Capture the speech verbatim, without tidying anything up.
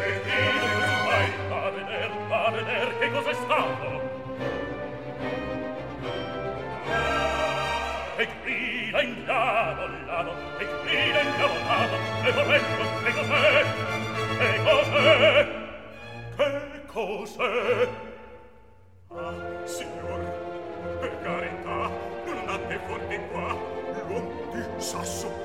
Vai a veder, va a veder che cos'è stato. E grida indiavolato, e grida indiavolato, e vorremmo che cos'è, che cos'è, che cos'è. Ah, signor, per carità, non andate fuori di qua, l'uomo di Sasso